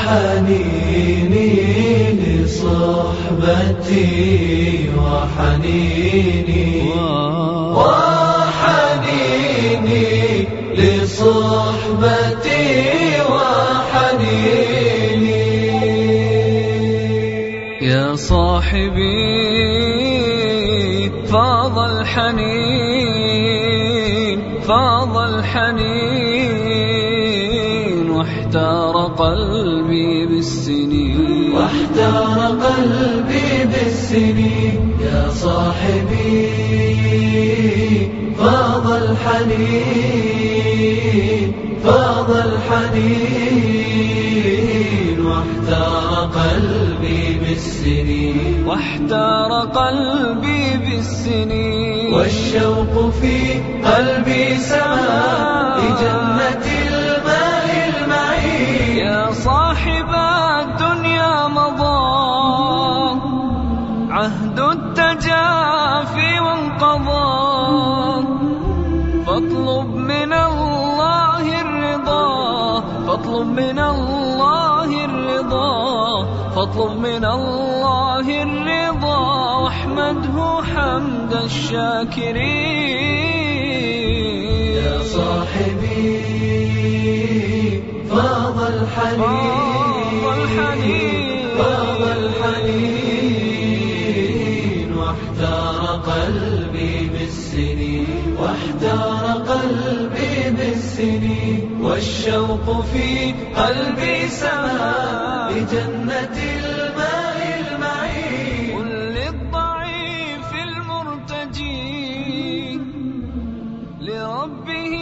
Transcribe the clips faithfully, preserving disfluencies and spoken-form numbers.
وحنيني لصحبتي وحنيني وحنيني لصحبتي وحنيني يا صاحبي فاض الحنين فاض الحنين واحتار قلبي بالسنين واحتار قلبي بالسنين يا صاحبي فاض الحنين فاض الحنين واحتار قلبي بالسنين واحتار قلبي بالسنين والشوق في قلبي سما لجنة الماء المعين يا صاحب الدنيا مضى عهد التجافي وانقضى فاطلب من الله الرضا فاطلب من الله الرضا فاطلب من الله الرضا واحمده حمد الشاكرين يا صاحبي فاض الحنين فاض الحنين واحتار قلبي بالسنين واحتار قلبي بالسنين والشوق في قلبي سما لجنة الماء المعين قل للضعيف المرتجي لربه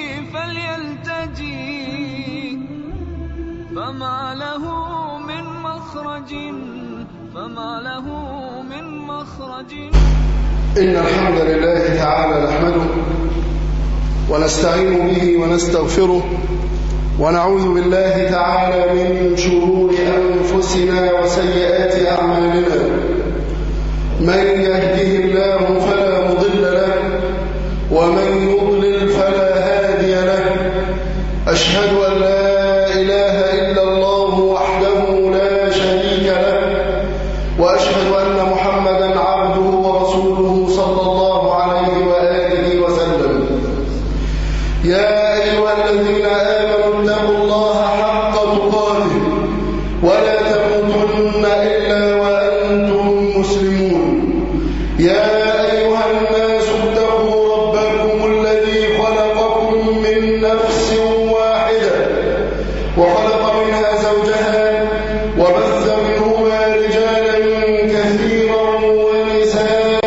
فليلتجي فما له من مخرج فما له من مخرج. إن الحمد لله تعالى نحمده ونستعين به ونستغفره ونعوذ بالله تعالى من شرور أنفسنا وسيئات أعمالنا من يهده الله فلا مضل له ومن يضلل فلا هادي له أشهد أن لا إله إلا الله وحده لا شريك له وأشهد أن محمدا عبده ورسوله صلى الله عليه وآله وسلم. يا أيها الذين آمنوا اتقوا الله حق تقاته ولا تموتن إلا وأنتم مسلمون. يا أيها الناس اتقوا ربكم الذي خلقكم من نفس واحدة وخلق منها زوجها وبث منهما رجالا كثيرا ونساء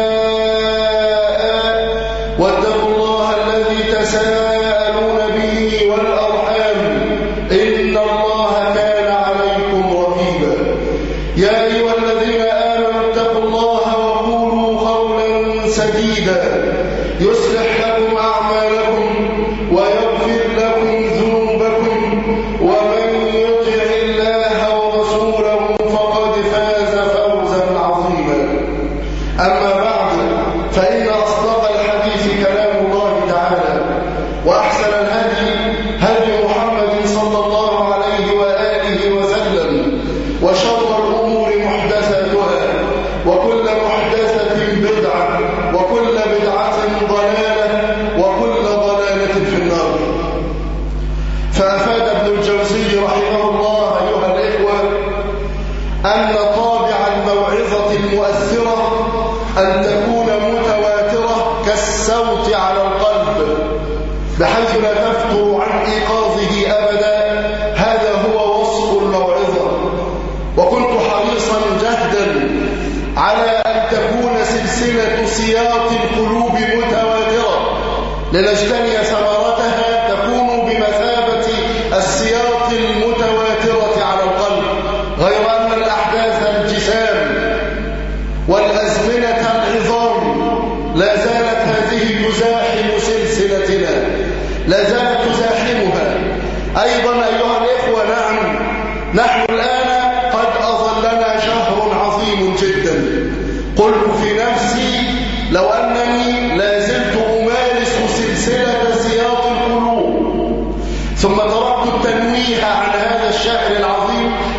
واتقوا الله الذي تساءلون به والأرحام إن الله كان عليكم رقيبا. يا أيها الذين آمنوا اتقوا الله وقولوا قولا سديدا يصلح لكم أعمالكم ويغفر لكم ذنوبكم ومن يطع الله ورسوله فقد فاز فوزا عظيما. أما بعد فإن أصدق الحديث كلام الله تعالى وأحسن الهدي هدي محمد صلى الله عليه وآله وسلم وشر الأمور محدثاتها وكل محدثة بدعة وكل بدعة ضلالة وكل ضلالة في النار. فأفاد ابن الجوزي رحمه الله أيها الإخوة أن طابع الموعظة المؤثرة أن تكون متواترة كالصوت على القلب بحيث لا تفتر عن إيقاظه أبدا. هذا هو وصف الموعظة. وكنت حريصا جهدا على أن تكون سلسلة سياط القلوب متواترة لنجتني ثمرتها تكون بمثابة السياط المتواترة على القلب، غير أن الأحداث الجسام والأزمنة العظام لا زالت هذه تزاحم سلسلتنا، لا زالت تزاحمها أيضا أيها الإخوة. نعم، نحن الآن قد أظلنا شهر عظيم جدا. قلت في نفسي لو أنني لا زلت أمارس سلسلة سياط القلوب ثم تركت التنويه عن هذا الشهر العظيم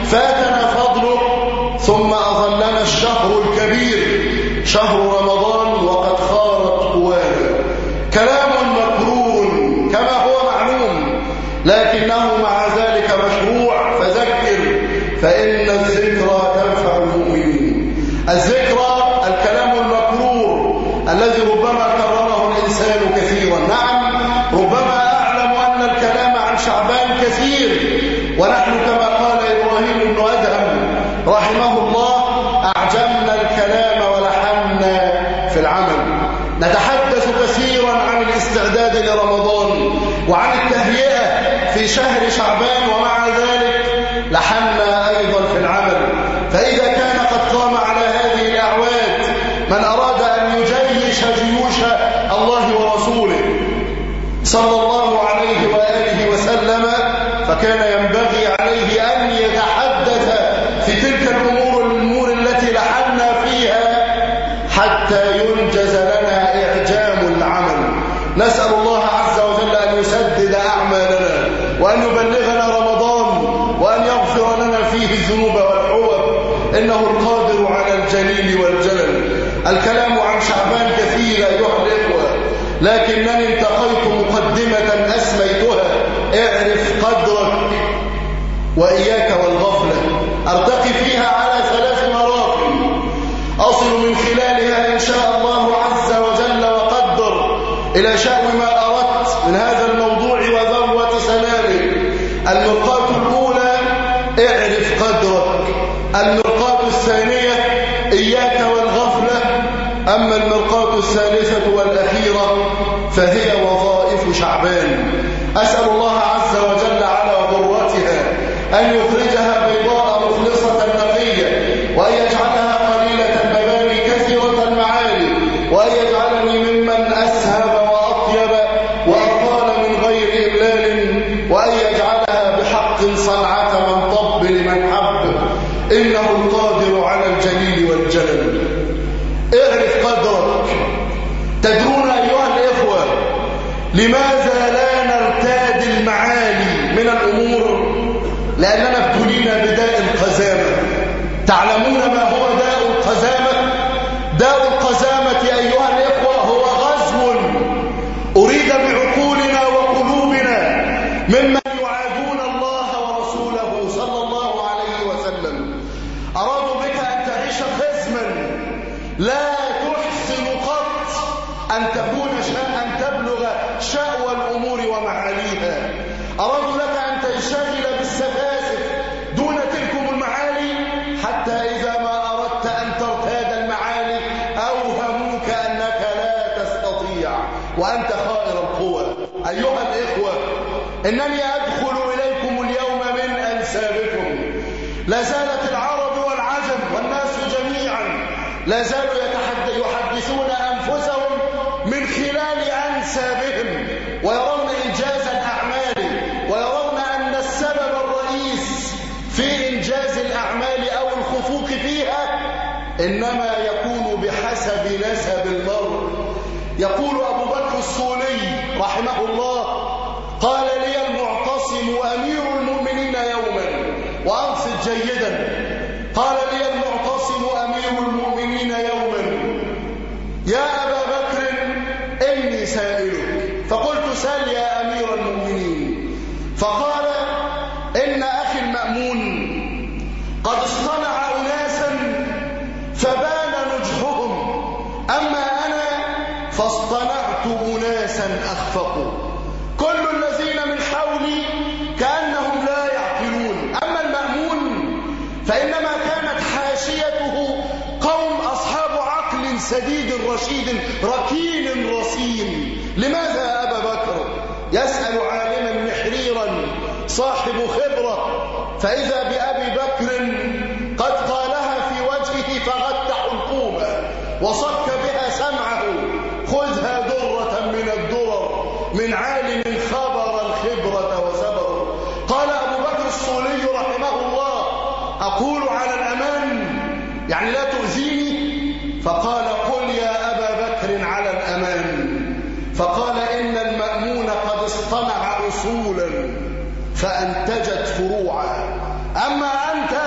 فاتنا فضله ثم أظلنا الشهر الكبير شهر رمضان وقد خارت قوانا. كلام مكرور كما هو معلوم، لكنه مع ذلك مشروع، فذكر فإن الذكرى تنفع المؤمنين. الذكرى الكلام المكرور الذي ربما كرره الإنسان كثيرا. نعم، ربما أعلم أن الكلام عن شعبان كثير، ونحن كما قال إبراهيم بن أدهم رحمه الله أعجمنا الكلام ولحنا في العمل. نتحدث كثيرا عن الاستعداد لرمضان وعن التهيئة في شهر شعبان، ومع ذلك لحنا أيضا في العمل. فإذا كان قد قام على هذه الأعواد من أراد أن يجيش جيوش الله ورسوله صلى الله عليه وآله وسلم، فكان ينبغي عليه أن يتحدث في تلك الأمور الأمور التي لحنا فيها حتى ينجز لنا إعجام العمل. نسأل الله عز وجل أن يسدد أعمالنا وأن يبلغنا رمضان وأن يغفر لنا فيه الذنوب والحوب، إنه القادر على الجليل والجلل. الكلام عن شعبان كثير أيها الإخوة، لكنني انتقيت مقدمة أسميتها اعرف قدرك وإياك والغفلة. أرتقي فيها على ثلاث مراحل أصل من خلالها إن شاء الله عز وجل وقدر إلى شأن ما أردت من هذا الموضوع وذروة سلامه. المرقاة الأولى اعرف قدرك، المرقاة الثانية إياك والغفلة، أما المرقاة الثالثة والأخيرة فهي وظائف شعبان. أسأل الله عز وجل على ضرتها أن يخرجها بيضاء مخلصة نقية، وأن يجعلها قليلة المباني كثيرة المعالي، وأن يجعلني ممن أسهب وأطيب وأطال من غير إملال، وأن يجعلها بحق صنعة من طب لمن حب، إنه القادر على الجليل والجلل. اعرف قدرك. تدرون أيها الإخوة لماذا لا نرتاد المعالي من الأمور؟ لأننا ابتلينا بداء القزامة. تعلمون ما هو داء القزامة؟ داء القزامة أيها الإخوة هو غزو أريد بعقولنا وقلوبنا ممن يعادون الله ورسوله صلى الله عليه وسلم. أرادوا بك أن تعيش خزما لا تحسن قط أن تكون شاء أن تبلغ شأوى الأمور ومعاليها. أرادوا لك أن تنشغل بالسفاسف دون تلكم المعالي، حتى إذا ما أردت أن ترتاد المعالي أوهموك أنك لا تستطيع وأنت خائر القوى. أيها الإخوة، إنني أدخل إليكم اليوم من أنسابكم. لا زالت العرب والعجم والناس جميعا لا زالوا يحدثون أنفسهم من خلال أنسابهم، ويرون إنجاز الأعمال، ويرون أن السبب الرئيس في إنجاز الأعمال أو الخفوق فيها إنما يكون بحسب نسب المرء. يقول أبو بكر الصولي رحمه الله: قال لي المعتصم أمير المؤمنين يوما، وأنصت جيدا، قال لي المعتصم أمير المؤمنين يوما: يا أبا بكر إني سائلك. فقلت: سل يا أمير المؤمنين. فقال: إن أخي المأمون قد اصطنع أناسا فبان نجحهم، أما أنا فاصطنعت أناسا أخفقوا. كل الذين من حولي كأنهم لا يعقلون، أما المأمون فإنما كانت حاشيته قوم أصحاب عقل سديد رشيد ركين رصين. لماذا يا أبا بكر؟ يسأل عالما محريرا صاحب خبرة، فإذا بأبي بكر قد قالها في وجهه فغت حلقومه وصك بها سمعه: خذها درة من الدرر من عالم خبر الخبرة وسبر. قال أبو بكر الصولي رحمه الله: أقول على الأمان، يعني لا تؤذيني؟ فقال: قل يا أبا بكر على الأمان. فقال: إن المأمون قد اصطنع أصولا فأنتجت فروعا، أما أنت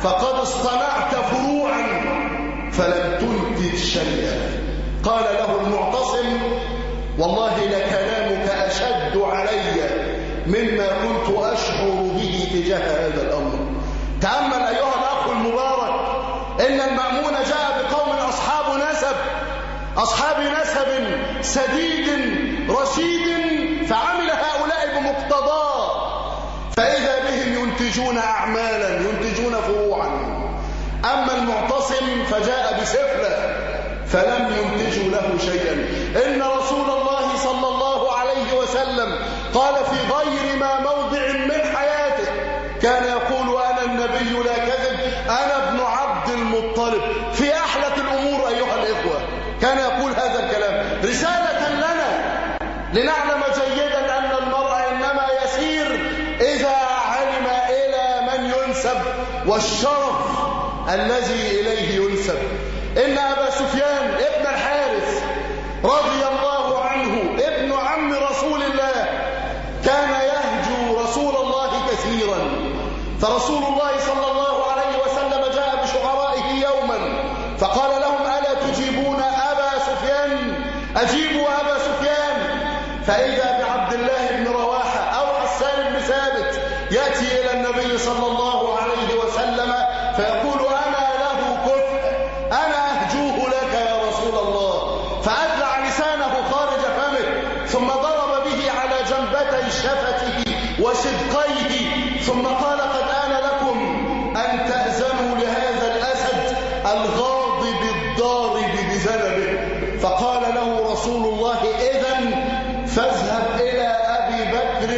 فقد اصطنعت فروعا فلم تنتج شيئا. قال له المعتصم والله لكلامك أشد علي مما كنت أشعر به تجاه هذا الأمر. تأمل أيها الأخ المبارك، إن المأمون جاء بقوم أصحاب نسب أصحاب نسب سديد رشيد، فعمل هؤلاء بمقتضاه، فإذا بهم ينتجون أعمالا ينتجون فروعا. أما المعتصم فجاء بسفلة فلم ينتجوا له شيئا. إن رسول الله صلى الله عليه وسلم قال في غير ما موضع من حياته كان يقول أنا النبي لا كذب، أنا ابن عبد المطلب. في أحلة الأمور أيها الإخوة كان يقول هذا الكلام رسالة لنا لنعلم جيدا أن المرء إنما يسير إذا علم إلى من ينسب والشرف الذي إليه ينسب. إن أبا سفيان ابن الحارث رضي الله عنه ابن عم رسول الله كان يهجو رسول الله كثيرا، فرسول الله صلى الله عليه وسلم جاء بشعرائه يوما فقال لهم ألا تجيبون أبا سفيان؟ أجيبوا أبا سفيان. فإذا بعبد الله بن رواحة أو حسان بن ثابت يأتي إلى النبي صلى الله عليه وسلم فيقول أنا له كفء، أنا أهجوه لك يا رسول الله، فأدلع لسانه خارج فمه ثم ضرب به على جنبتي شفته وشدقيه ثم قال قد آن لكم أن تأذنوا لهذا الأسد الغاضب الضارب بذنبه. فقال له رسول الله إذن فاذهب إلى أبي بكر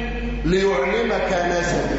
ليعلمك نسبه.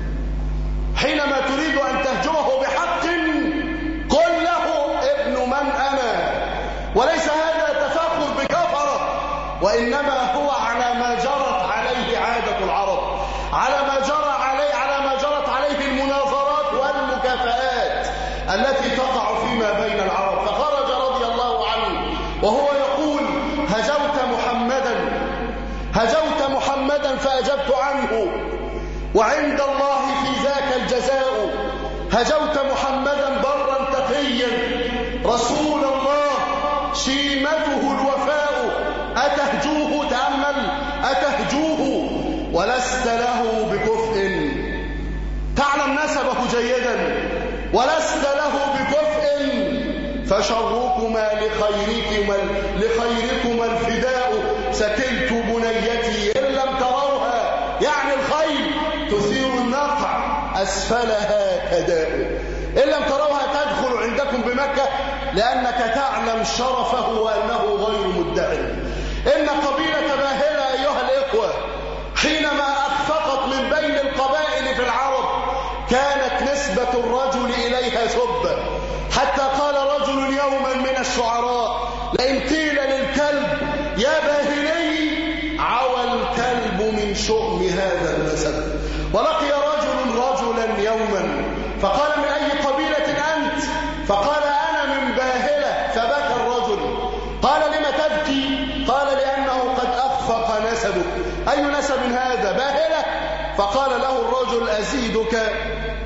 حينما تريد أن تهجره بحق قل له ابن من أنا، وليس هذا تفاخر بكفرة، وإنما هو على ما جرت عليه عادة العرب، على ما جرى عليه على ما جرت عليه المناظرات والمكافآت التي تقع فيما بين العرب. فخرج رضي الله عنه وهو يقول هجوت محمدا هجوت محمدا فأجبت عنه وعند الله في ذاك الجزاء، هجوت محمدا برا تقيا رسول الله شيمته الوفاء، أتهجوه تأمل أتهجوه ولست له بكفء، تعلم نسبه جيدا ولست له بكفء، فشركما لخيركما لخيركما الفداء، سكلت بنيتي إن لم تروها، يعني الخيل تثير النقع أسفلها كداء، إن لم تروها تدخل عندكم بمكة لأنك تعلم شرفه وأنه غير مدعي. إن قبيلة باهلة أيها الإخوة حينما أخفقت من بين القبائل في العرب كانت نسبة الرجل إليها سبة، حتى قال رجل يوما من الشعراء لئن قيل للكلب يا باهلي عوى الكلب من شؤم هذا النسب. ولقي رجل رجلا يوما فقال من أي قبيلة أنت؟ فقال أنا من باهلة، فبكى الرجل. قال لم تبكي؟ قال لأنه قد أخفق نسبك. أي نسب هذا؟ باهلة. فقال له الرجل أزيدك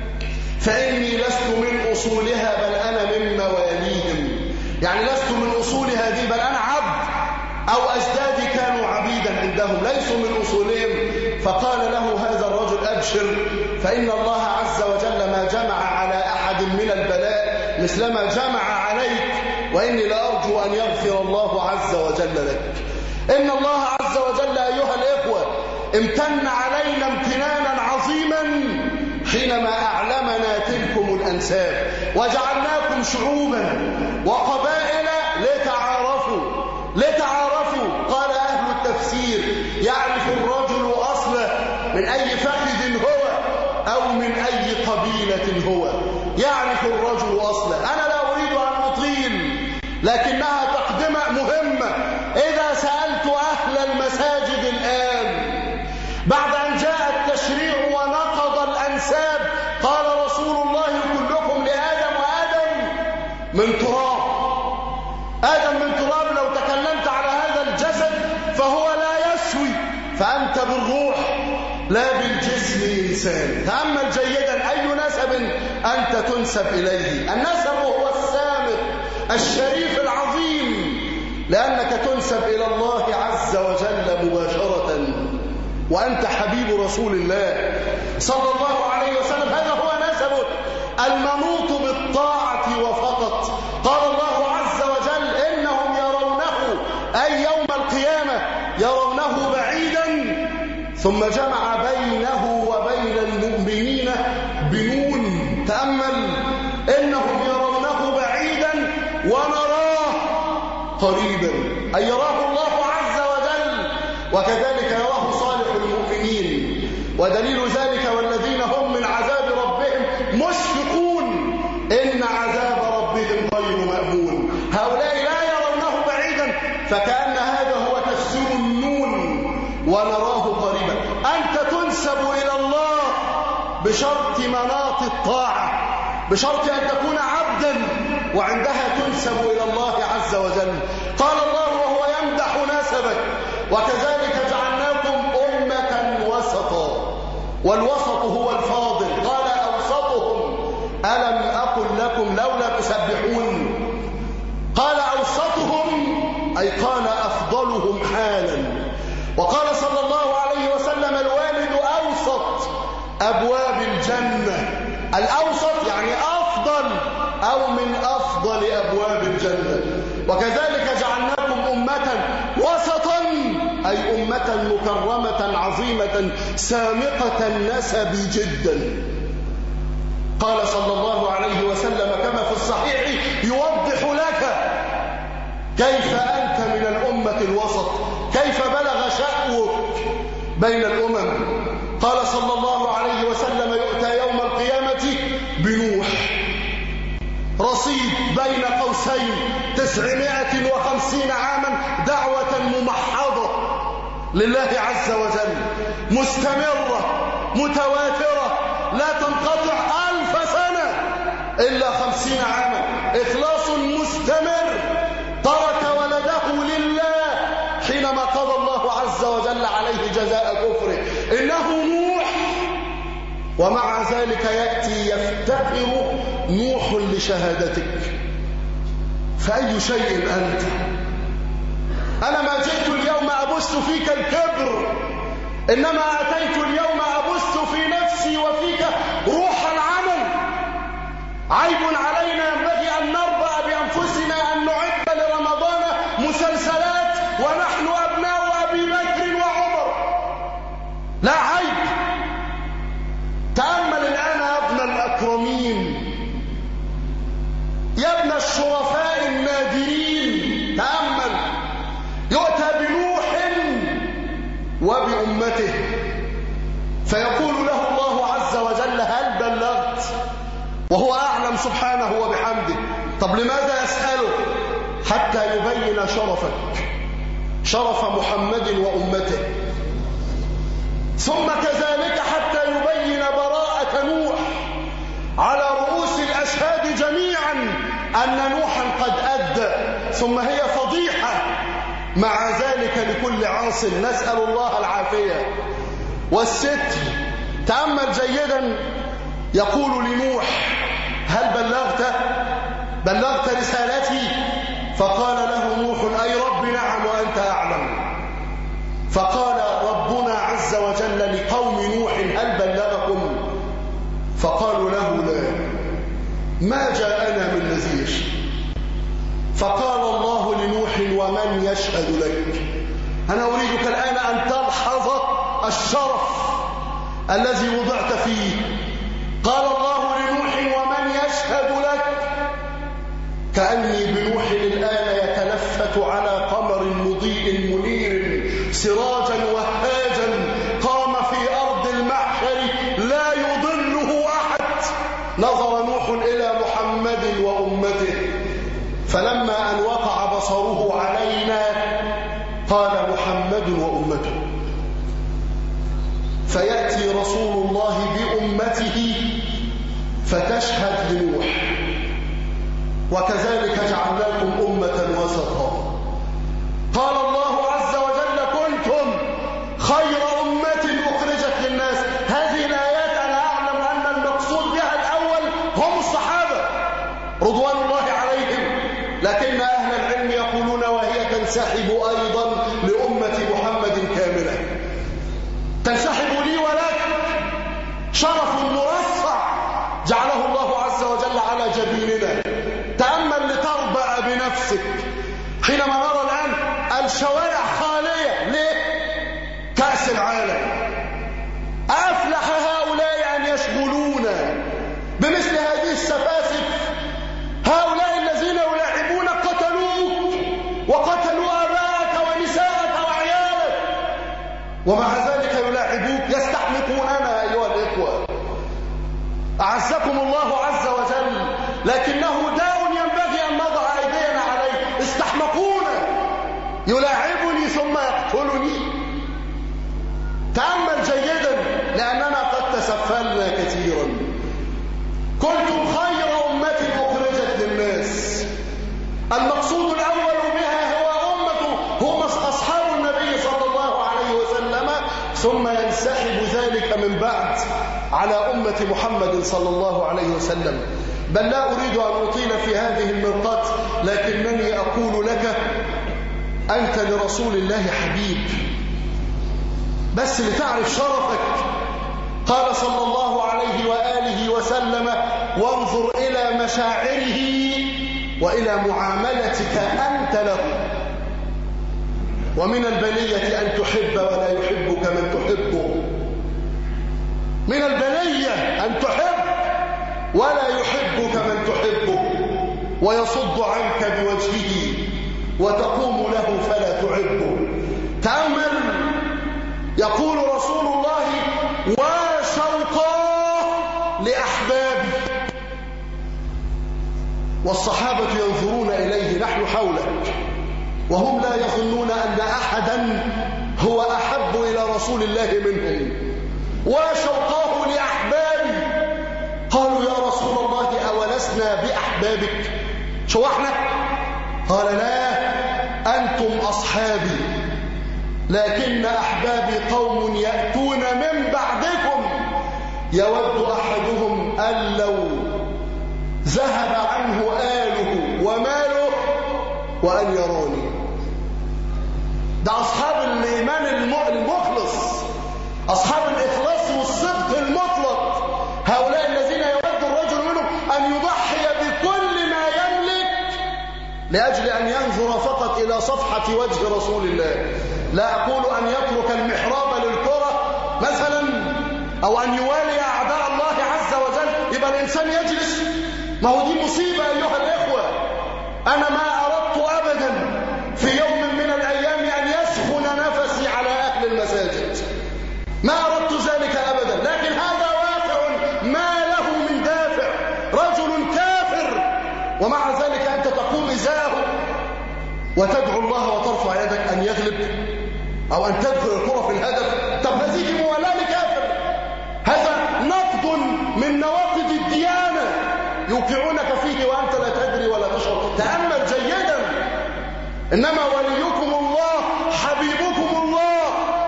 فإني لست من أصولها بل أنا من مواليهم، يعني لست من أصولها دي بل أنا عبد، أو أجدادي كانوا عبيدا عندهم ليسوا من أصولهم. فقال له هذا الرجل أبشر فإن الله عز وجل ما جمع على أحد من البلاء مثلما جمع عليك، وإني لأرجو أن يغفر الله عز وجل لك. إن الله عز وجل أيها الإخوة امتن علينا امتنانا عظيما حينما أعلمنا تلكم الأنساب وجعلناكم شعوبا وقبائل لتعارفوا لتعارفوا قال أهل التفسير يعرف الرجل أصله من أي فخذ هو أو من أي قبيلة هو، يعرف الرجل أصله. أنا لا أريد أن أطيل لكنها تقدمة مهمة. إذا سألت أهل المساجد الآن بعد أن جاء التشريع ونقض الأنساب قال رسول الله كلكم لآدم وآدم من تراب، آدم من تراب، لو تكلمت على هذا الجسد فهو لا يسوي، فأنت بالروح لا بالجسم إنسان. تأمل جيدا أي نسب أنت تنسب إليه. النسب هو السامر الشريف العظيم، لأنك تنسب إلى الله عز وجل مباشرة، وأنت حبيب رسول الله صلى الله عليه وسلم. هذا هو نسبك المنوط بالطاعة وفقط. قال الله عز وجل إنهم يرونه أي يوم القيامة يرونه بعيدا، ثم جمع بينه وبين المؤمنين بنون. تأمل، إنهم يرونه بعيدا ونراه قريبا، أي يراه الله عز وجل، وكذلك يراه صالح المؤمنين. ودليل ذلك والذين هم من عذاب ربهم مشفقون إن عذاب ربهم غير مأمون. هؤلاء لا يرونه بعيدا، فكأن هذا هو تفسير النون ونراه قريبا. أنت تنسب إلى الله بشرط مناط الطاعة، بشرط أن تكون عبدا، وعندها تنسب إلى الله عز وجل. قال الله وهو يمدح نسبك وكذلك جعلناكم أمة وسطا، والوسط هو الفاضل. قال أوسطهم ألم أقل لكم لولا تسبحون. قال أوسطهم أي قال أفضلهم حالا. وقال صلى الله عليه وسلم الوالد أوسط أبواب الجنة. الأوسط يعني أفضل أو من أفضل أبواب الجنة. وكذلك جعلناكم أمة وسطا أي أمة مكرمة عظيمة سامقة النسب جدا. قال صلى الله عليه وسلم كما في الصحيح يوضح لك كيف أنت من الأمة الوسط، كيف بلغ شأوك بين الأمم. قال صلى الله عليه وسلم يؤتى يوم القيامة بنوح رصيد بين قوسين تسعمائة وخمسين عاما، دعوة ممحضة لله عز وجل مستمرة متواترة لا تنقطع ألف سنة إلا خمسين عاما، إخلاص مستمر. ترك ولده لله حينما قضى الله عز وجل عليه جزاء كفره، إنه نوح. ومع ذلك يأتي يفتقر نوح لشهادتك. فأي شيء أنت؟ أنا ما جئت اليوم أبث فيك الكبر، إنما أتيت اليوم أبث في نفسي وفيك روح العمل. عيب علينا، ينبغي أن نرضى بأنفسنا أن نعد لرمضان مسلسلات ونحن أبناء أبي بكر وعمر. لا عيب. تأمل الآن يا ابن الأكرمين، يا ابن الشرفاء النادرين، تأمل يؤتى بنوح وبأمته فيقول له الله عز وجل هل بلغت؟ وهو أعلم سبحانه وبحمده. طب لماذا يسأله؟ حتى يبين شرفك، شرف محمد وأمته، ثم كذلك حتى يبين براءة نوح على رؤوس الأشهاد جميعا أن نوحا قد أدى، ثم هي فضيحة مع ذلك لكل عاص. نسأل الله العافية والستر. تأمل جيدا، يقول لنوح هل بلغت؟ بلغت رسالتي؟ فقال له نوح أي رب نعم وأنت أعلم. فقال ربنا عز وجل لقوم نوح هل بلغكم؟ فقالوا له لا، ما جاءنا من نذير. فقال الله لنوح ومن يشهد لك؟ أنا أريدك الآن أن تلحظ الشرف الذي وضعت فيه. قال الله لنوح ومن يشهد لك؟ كأني بنوح الآن يتلفت على قمر مضيء منير سراجا وهاجا قام في أرض المحشر لا يضله أحد. نظر نوح إلى محمد وأمته، فلما أن وقع بصره علينا قال محمد وأمته. فيأتي رسول الله بأمته فتشهد لنوح. وكذلك جعلناكم أمة وسطا. قال الله عز وجل كنتم خير أمة أخرجت للناس. هذه الآيات أنا أعلم أن المقصود بها الأول هو تنسحب أيضا لأمة محمد كاملة، تنسحب لي ولك، شرف مرصع جعله الله عز وجل على جبيننا. تأمل لتربع بنفسك حينما نرى الآن الشوارع خالية. ليه؟ كأس العالم. أفلح هؤلاء أن يشغلونا بمثل هذه السفاسف. هؤلاء الذين يلاعبون قتلوك وقتلوا آباءك ونساءك وعيالك، ومع ذلك يلاعبوك، يستحمقوننا أيها الإخوة. أعزكم الله عز وجل، لكنه داء ينبغي أن نضع أيدينا عليه. استحمقونا، يلاعبني ثم يقتلني. تأمل جيدا، لأننا قد تسفلنا كثيرا. كنتم خير أمة أخرجت للناس. المقصود الأول بها هو أمة هم أصحاب النبي صلى الله عليه وسلم، ثم ينسحب ذلك من بعد على أمة محمد صلى الله عليه وسلم. بل لا أريد أن أطيل في هذه المرقات، لكنني أقول لك أنت لرسول الله حبيب، بس لتعرف شرفك. قال صلى الله عليه وآله وسلم: وانظر إلى مشاعره وإلى معاملتك أنت له. ومن البلية أن تحب ولا يحبك من تحبه. من البلية أن تحب ولا يحبك من تحبه، ويصد عنك بوجهه وتقوم له فلا تعبه. تأمل، يقول رسول الله: وشوقاه لأحبابي. والصحابة ينظرون إليه، نحن حولك، وهم لا يظنون أن أحدا هو أحب إلى رسول الله منهم. وشوقاه لأحبابي. قالوا: يا رسول الله أولسنا بأحبابك؟ شو احنا؟ قال: لا، أنتم أصحابي، لكن أحبابي قوم يأتون من بعدكم يود أحدهم أن لو ذهب عنه آله وماله وأن يراني. ده أصحاب الإيمان المخلص، أصحاب الإخلاص والصدق المطلق. هؤلاء الذين يود الرجل منهم أن يضحي بكل ما يملك لأجل أن ينظر فقط إلى صفحة وجه رسول الله. لا أقول أن يترك المحراب للكرة مثلا، أو أن يوالي أعداء الله عز وجل، يبقى الإنسان يجلس. ما هو دي مصيبة أيها الإخوة. أنا ما أردت أبدا في يوم من الأيام أن يسخن نفسي على أهل المساجد، ما أردت ذلك أبدا، لكن هذا واقع ما له من دافع. رجل كافر ومع ذلك أنت تقوم إزاءه وتدعو الله وترفع يدك أن يغلب أو أن تدخل الكرة في الهدف. طب هذه موالاة لكافر، هذا نقض من نواقض الديانة يوقعونك فيه وأنت لا تدري ولا تشعر. تأمل جيدا، إنما وليكم الله حبيبكم الله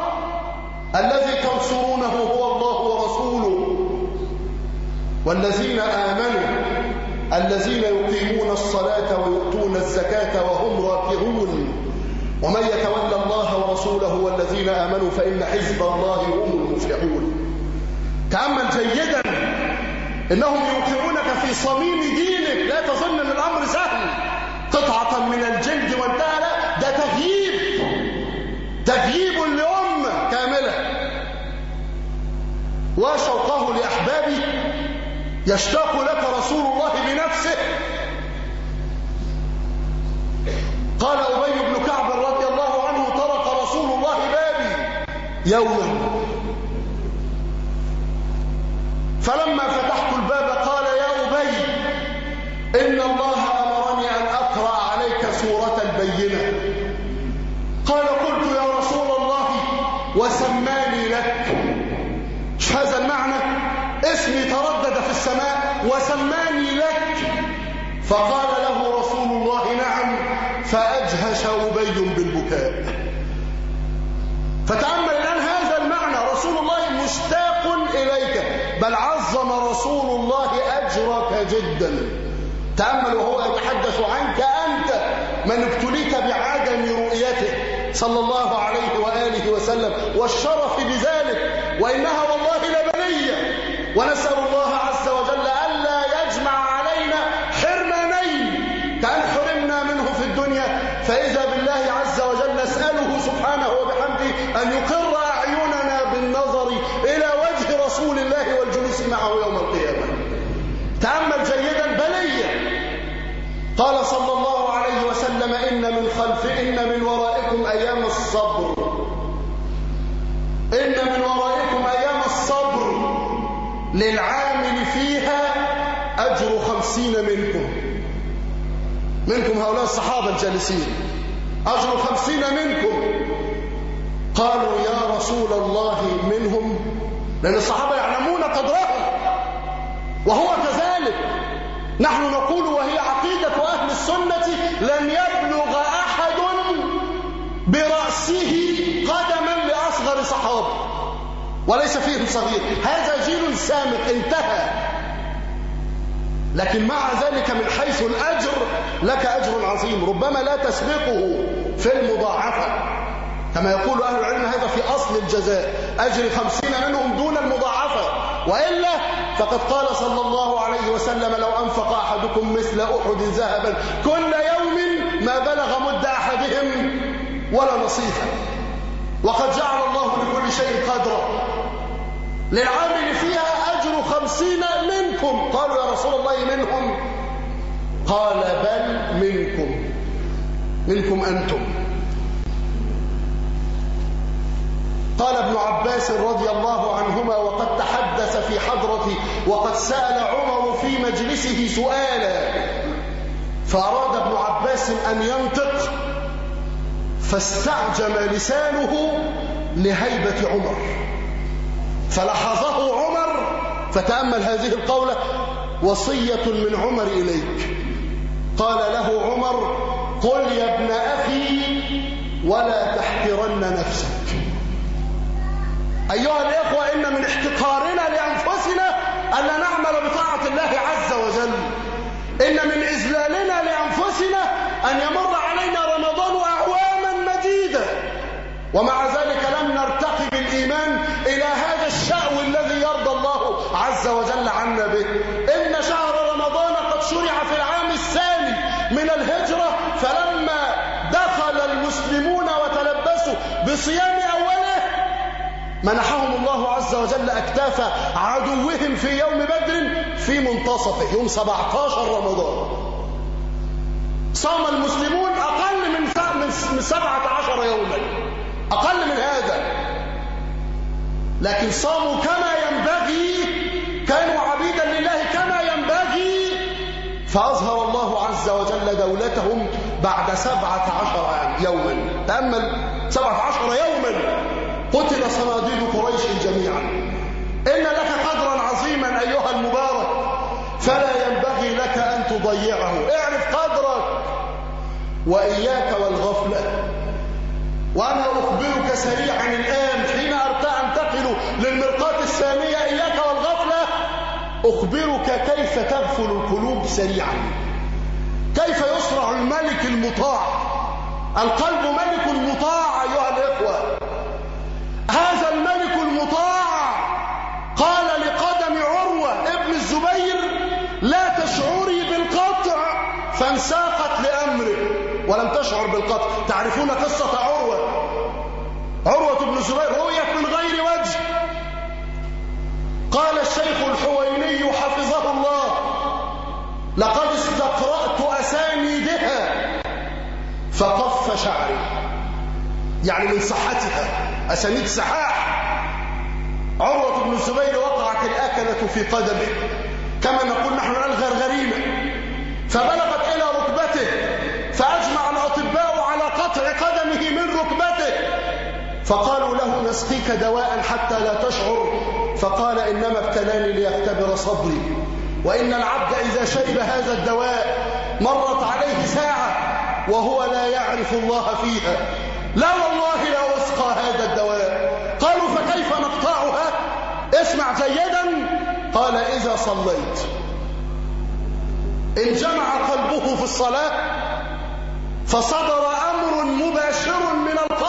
الذي تنصرونه هو الله ورسوله والذين آمنوا الذين يقيمون الصلاة ويؤتون الزكاة وهم راكعون ومن يتولى الله ورسوله والذين آمنوا فإن حزب الله هم المفلحون. تأمل جيدا، إنهم يوقعونك في صميم دينك. لا تظن أن الأمر سهل، قطعة من الجلد وانتهى. لا، ده تغييب، تغييب لأمة كاملة. وشوقاه لأحبابي، يشتاق لك رسول الله بنفسه. قال أبي بن كعب رضي الله عنه: طرق رسول الله بابي يوما، فلما فتحت الباب قال: يا أبي، إن الله أمرني أن أقرأ عليك سورة البينة. قال: قلت يا رسول الله وسماني لك. مش هذا المعنى؟ اسمي تردد في السماء وسماني لك. فقال له رسول الله: نعم. فأجهش أبي بالبكاء. فتأمل الآن هذا المعنى، رسول الله مشتاق إليك، بل عظم رسول الله أجرك جدا. تأمل وهو يتحدث عنك أنت من ابتليت بعدم رؤيته صلى الله عليه وآله وسلم والشرف بذلك، وإنها والله لبلية، ونسأل الله عز وجل ألا يجمع علينا حرمانين كأن حرمنا منه في الدنيا، فإذا بالله عز وجل نسأله سبحانه وبحمده أن يقر أعيننا بالنظر إلى وجه رسول الله والجلوس معه يوم القيامة. تأمل جيدا، بلية. قال صلى الله عليه وسلم إن من خلف إن من ورائكم أيام الصبر، إن من ورائكم أيام الصبر للعامل فيها أجر خمسين منكم. منكم هؤلاء الصحابة الجالسين، أجر خمسين منكم. قالوا يا رسول الله منهم، لأن الصحابة يعلمون قدرهم وهو كذلك. نحن نقول وهي عقيدة أهل السنة لن يبلغ أحد برأسه قدما لأصغر صحابة وليس فيهم صغير، هذا جيل سامق انتهى. لكن مع ذلك من حيث الأجر لك أجر عظيم ربما لا تسبقه في المضاعفة، كما يقول أهل العلم هذا في أصل الجزاء، أجر خمسين منهم دون المضاعفة. وإلا فقد قال صلى الله عليه وسلم لو أنفق أحدكم مثل أحد ذهبا كل يوم ما بلغ مد أحدهم ولا نصيفا. وقد جعل الله لكل شيء قدرا، للعامل فيها أجر خمسين منكم. قالوا يا رسول الله منهم؟ قال بل منكم، منكم أنتم. قال ابن عباس رضي الله عنهما وقد تحدث في حضرتي وقد سأل عمر في مجلسه سؤالا، فأراد ابن عباس أن ينطق فاستعجم لسانه لهيبة عمر، فلحظه عمر فتأمل هذه القولة: وصية من عمر إليك. قال له عمر: قل يا ابن أخي ولا تحقرن نفسك. أيها الإخوة، إن من احتقارنا لأنفسنا ألا نعمل بطاعة الله عز وجل، إن من إذلالنا لأنفسنا أن يمر علينا رمضان أعواما مديدة ومع ذلك لم نرتقي بالإيمان إلى هذا الشأو الذي يرضى الله عز وجل عنا به. إن شهر رمضان قد شرع في العام الثاني من الهجرة، فلما دخل المسلمون وتلبسوا بصيام أوله منحهم الله عز وجل أكتاف عدوهم في يوم بدر في منتصفه يوم سبعة عشر رمضان. صام المسلمون أقل من سبعة عشر يوما، أقل من هذا، لكن صاموا كما ينبغي، كانوا عبيدا لله كما ينبغي، فأظهر الله عز وجل دولتهم بعد سبعة عشر يوما. تأمل، سبعة عشر يوما قتل صناديد قريش جميعا. إن لك قدرا عظيما أيها المبارك، فلا ينبغي لك أن تضيعه. اعرف قدرك وإياك والغفلة. وأنا أخبرك سريعا الآن حين أنتقل للمرقاة الثانية، إياك والغفلة، أخبرك كيف تغفل القلوب سريعا، كيف يصرع الملك المطاع. القلب ملك مطاع أيها الإخوة. هذا الملك المطاع قال لقدم عروة ابن الزبير: لا تشعري بالقطع، فانساقت لأمره ولم تشعر بالقطع. تعرفون قصة عروة؟ عروة بن الزبير رؤيت من غير وجه. قال الشيخ الحويني حفظه الله: لقد استقرأت أسانيدها فطف شعري، يعني من صحتها، أسانيد سحاح. عروة بن الزبير وقعت الأكلة في قدمه، كما نقول نحن الآن غرغرينة، فبلغت إلى ركبته، فأجمع الأطباء على قطع قدمه من ركبته، فقالوا له: نسقيك دواء حتى لا تشعر. فقال: إنما ابتلاني ليختبر صبري، وإن العبد إذا شرب هذا الدواء مرت عليه ساعة وهو لا يعرف الله فيها، لا والله لا أسقى هذا الدواء. قالوا: فكيف نقطعها؟ اسمع جيدا. قال: إذا صليت، إن جمع قلبه في الصلاة فصدر أمر مباشر من القلب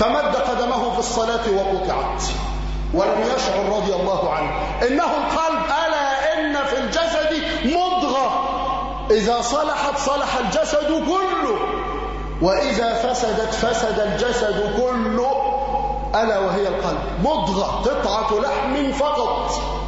فمد قدمه في الصلاة وقطعت، ولم يشعر رضي الله عنه إنه القلب. ألا إن في الجسد مضغة إذا صلحت صلح الجسد كله، وإذا فسدت فسد الجسد كله، ألا وهي القلب. مضغة قطعة لحم فقط،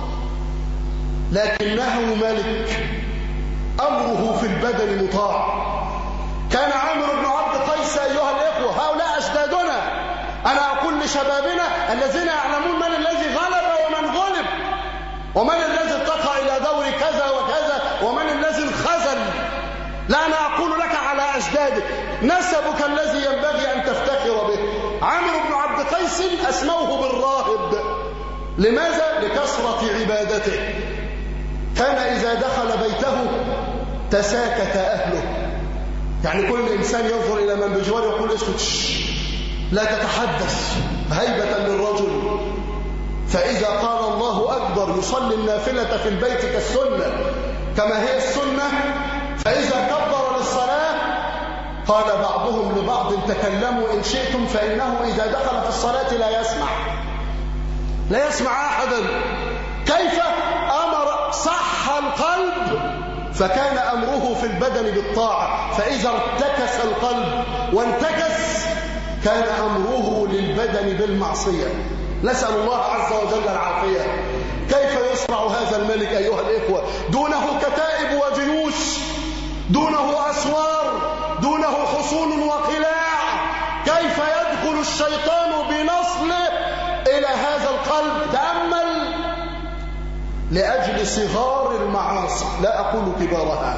لكنه ملك، أمره في البدن مطاع. كان عامر بن عبد قيس أيها الإخوة، هؤلاء أجدادنا، أنا أقول لشبابنا الذين يعلمون من الذي غلب ومن غلب، ومن الذي ارتقى إلى دور كذا وكذا، ومن الذي انخزل. لا أنا أقول لك على أجدادك، نسبك الذي ينبغي أن تفتخر به. عامر بن عبد قيس أسموه بالراهب. لماذا؟ لكثرة عبادته. كان إذا دخل بيته تساكت أهله، يعني كل إنسان ينظر إلى من بجواره يقول اسكت، لا تتحدث، هيبة للرجل. فإذا قال الله أكبر يصلي النافلة في البيت كالسنة كما هي السنة، فإذا كبر للصلاة قال بعضهم لبعض تكلموا إن شئتم، فإنه إذا دخل في الصلاة لا يسمع لا يسمع أحدا. كيف أمر صح القلب، فكان أمره في البدن بالطاعة، فإذا ارتكس القلب وانتكس كان أمره للبدن بالمعصية. نسأل الله عز وجل العافية. كيف يصنع هذا الملك أيها الإخوة؟ دونه كتائب وجيوش، دونه أسوار، دونه حصون وقلاع. كيف يدخل الشيطان بنصله إلى هذا القلب؟ تأمل. لأجل صغار المعاصي، لا أقول كبارها،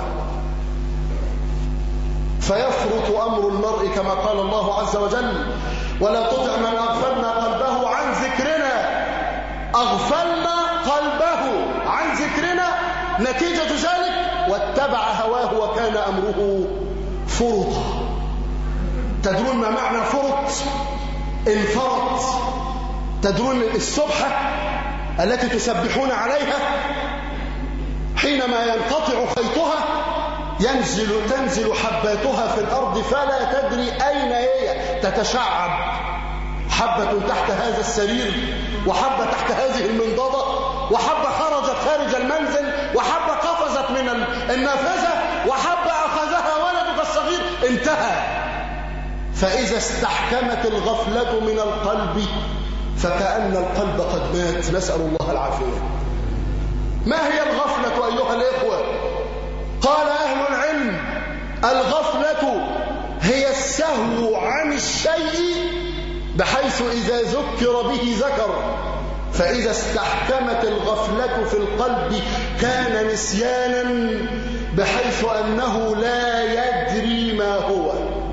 فيفرط أمر المرء كما قال الله عز وجل ولا تطع من أغفلنا قلبه عن ذكرنا. أغفلنا قلبه عن ذكرنا، نتيجة ذلك واتبع هواه وكان أمره فرطا. تدرون ما معنى فرط؟ انفرط. تدرون السبحة التي تسبحون عليها حينما ينقطع خيطها ينزل تنزل حباتها في الأرض فلا تدري أين هي، تتشعب. حبة تحت هذا السرير، وحبة تحت هذه المنضدة، وحبة خرجت خارج المنزل، وحبة قفزت من النافذة، وحبة أخذها ولدك الصغير. انتهى. فإذا استحكمت الغفلة من القلب فكأن القلب قد مات، نسأل الله العافية. ما هي الغفلة أيها الإخوة؟ قال أهل العلم الغفلة هي السهو عن الشيء بحيث إذا ذكر به ذكر، فإذا استحكمت الغفلة في القلب كان نسيانا بحيث أنه لا يدري ما هو.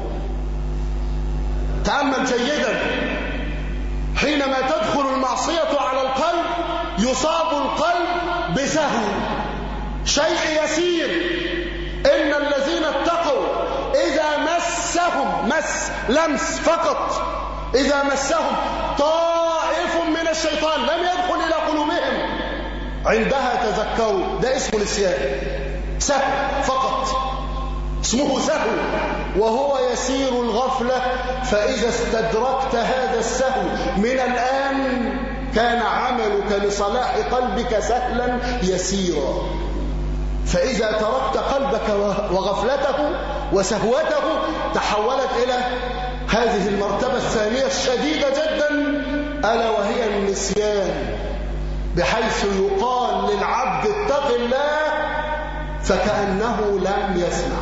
تأمل جيدا، حينما تدخل المعصية على القلب يصاب القلب بسهو، شيء يسير. إن الذين اتقوا إذا مسهم مس لمس فقط، إذا مسهم طائف من الشيطان لم يدخل إلى قلوبهم عندها تذكروا. ده اسمه نسيان، سهو فقط، اسمه سهو، وهو يسير الغفلة. فإذا استدركت هذا السهو من الآن كان عملك لصلاح قلبك سهلا يسيرا. فإذا تركت قلبك وغفلته وسهوته تحولت إلى هذه المرتبة الثانية الشديدة جدا، ألا وهي النسيان، بحيث يقال للعبد اتق الله فكأنه لم يسمع.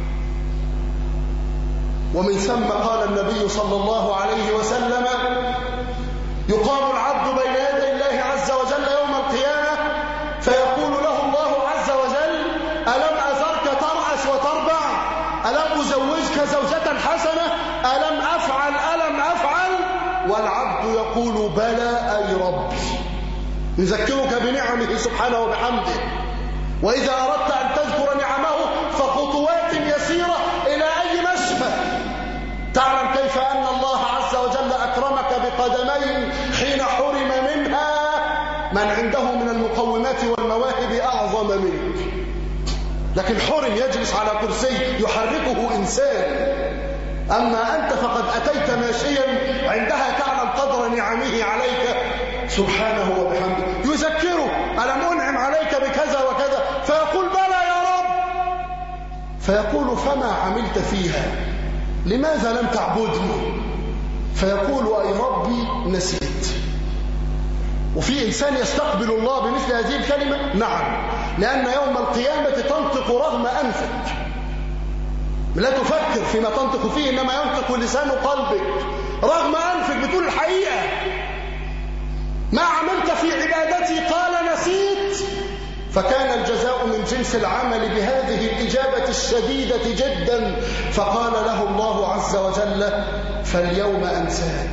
ومن ثم قال النبي صلى الله عليه وسلم يقام العبد بين يدي الله عز وجل يوم القيامة فيقول له الله عز وجل ألم أذرك ترأس وتربع؟ ألم أزوجك زوجة حسنة؟ ألم أفعل ألم أفعل؟ والعبد يقول بلى أي ربي، يذكرك بنعمه سبحانه وبحمده. وإذا أردت أن تذكر نعمه فخطوات يسيرة إلى أي مشفى. تعلم كيف أن الله عز وجل أكرمك بقدمين حين حرم منها من عنده من المقومات والمواهب أعظم منك، لكن حرم يجلس على كرسي يحركه إنسان. أما أنت فقد أتيت ماشيا عندها تعلم قدر نعمه عليك سبحانه وبحمده. يذكره ألم أنعم عليك بكذا وكذا؟ فيقول بلى يا رب. فيقول فما عملت فيها؟ لماذا لم تعبدني؟ فيقول أي ربي نسيت. وفي إنسان يستقبل الله بمثل هذه الكلمة؟ نعم، لأن يوم القيامة تنطق رغم أنفك، لا تفكر فيما تنطق فيه، إنما ينطق لسان قلبك رغم أنفك، بتقول الحقيقة. ما عملت في عبادتي؟ قال نسيت. فكان الجزاء من جنس العمل بهذه الإجابة الشديدة جدا، فقال له الله عز وجل فاليوم أنساك.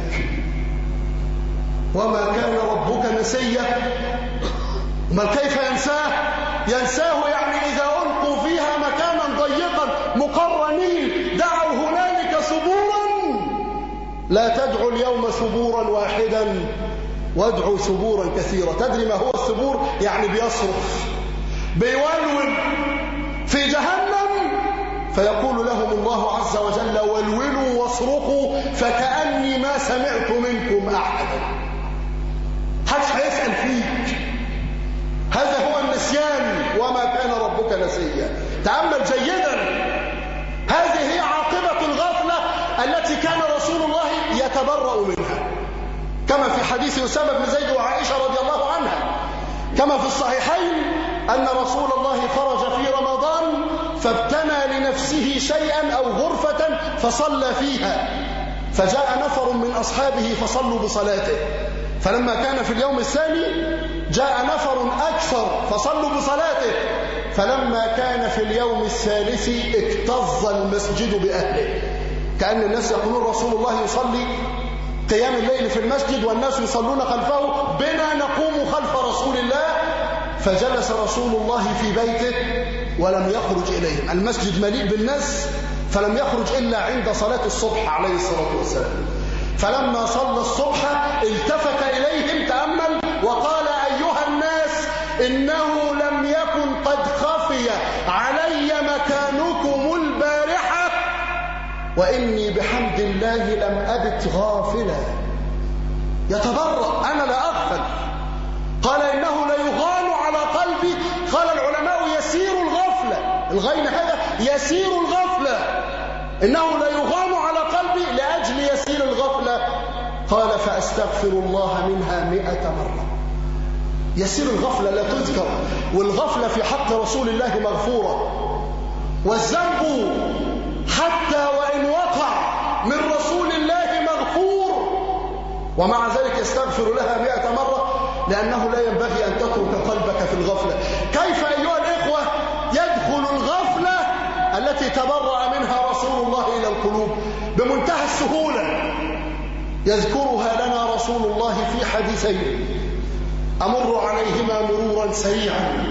وما كان ربك نسيا. ما كيف ينساه؟ ينساه يعني إذا ألقوا فيها مكانا ضيقا مقرنين دعوا هنالك ثبورا. لا تدعوا اليوم ثبورا واحدا وادعوا ثبورا كثيرا. تدري ما هو الثبور؟ يعني بيصرخ بيولول في جهنم، فيقول لهم الله عز وجل ولولوا واصرخوا فكأني ما سمعت منكم أحدا. حدش هيسأل فيك. هذا هو النسيان. وما كان ربك نسيا. تأمل جيدا، هذه هي عاقبة الغفلة التي كان رسول الله يتبرأ منها، كما في حديث أسامة بن زيد وعائشة رضي الله عنها، كما في الصحيحين أن رسول الله خرج في رمضان فابتنى لنفسه شيئا أو غرفة فصلى فيها، فجاء نفر من أصحابه فصلوا بصلاته، فلما كان في اليوم الثاني جاء نفر أكثر فصلوا بصلاته، فلما كان في اليوم الثالث اكتظ المسجد بأهله، كأن الناس يقولون رسول الله يصلي قيام الليل في المسجد والناس يصلون خلفه، بنا نقوم خلف رسول الله. فجلس رسول الله في بيته ولم يخرج إليهم، المسجد مليء بالناس، فلم يخرج إلا عند صلاة الصبح عليه الصلاة والسلام. فلما صلى الصبح التفت إليهم، تأمل، وقال أيها الناس إنه لم يكن قد خفي علي مكانكم البارحة وإني بحمد الله لم أبت غافلا. يتبرأ، أنا لا أغفل. قال إنه ليغان على قلبي. قال العلماء يسير الغفلة، الغين هذا يسير الغفلة، إنه ليغان على قلبي لأجل يسير الغفلة. قال فأستغفر الله منها مئة مرة. يسير الغفلة لا تذكر، والغفلة في حق رسول الله مغفورة، والذنب حتى وإن وقع من رسول الله مغفور، ومع ذلك يستغفر لها مئة مرة، لأنه لا ينبغي أن تترك قلبك في الغفلة. كيف أيها الإخوة يدخل الغفلة التي تبرأ منها رسول الله إلى القلوب؟ بمنتهى السهولة يذكرها لنا رسول الله في حديثين أمر عليهما مرورا سريعا،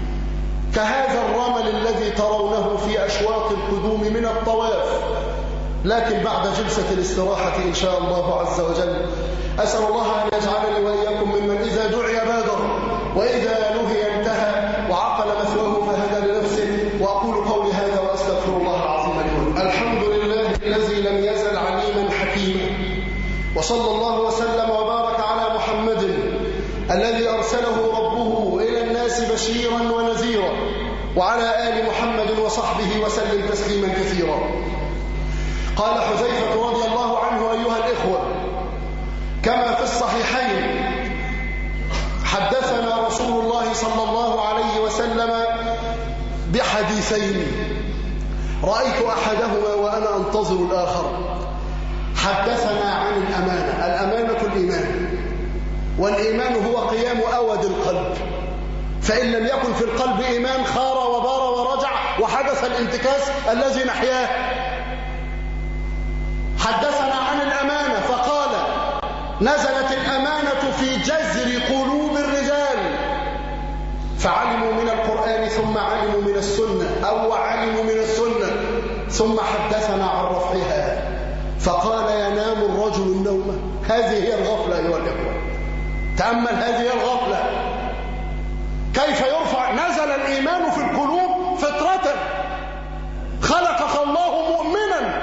كهذا الرمل الذي ترونه في أشواط القدوم من الطواف، لكن بعد جلسة الاستراحة إن شاء الله عز وجل. أسأل الله أن يجعلني وإياكم ممن إذا دعي بادر وإذا نهي انتهى وعقل مثواه فهدى لنفسه. وأقول قولي هذا وأستغفر الله العظيم لي ولكم. الحمد لله الذي لم يزل عليما حكيما، وصلى الله وسلم وبارك على محمد الذي أرسله ربه إلى الناس بشيرا ونذيرا، وعلى آل محمد وصحبه وسلم تسليما كثيرا. قال حذيفة رضي الله عنه أيها الإخوة كما في الصحيحين حدثنا رسول الله صلى الله عليه وسلم بحديثين رأيت أحدهما وأنا أنتظر الآخر. حدثنا عن الأمانة. الأمانة الإيمان، والإيمان هو قيام أود القلب، فإن لم يكن في القلب إيمان خار وبار ورجع وحدث الانتكاس الذي نحياه. حدثنا عن الأمانة فقال نزلت الأمانة في جذر قلوب الرجال، فعلموا من القرآن ثم علموا من السنة، أو علموا من السنة ثم حدثنا عن رفعها، فقال ينام الرجل النوم. هذه هي الغفلة أيها الإخوة. تأمل، هذه هي الغفلة. كيف يرفع؟ نزل الإيمان في القلوب فطرة، خلقك الله مؤمنا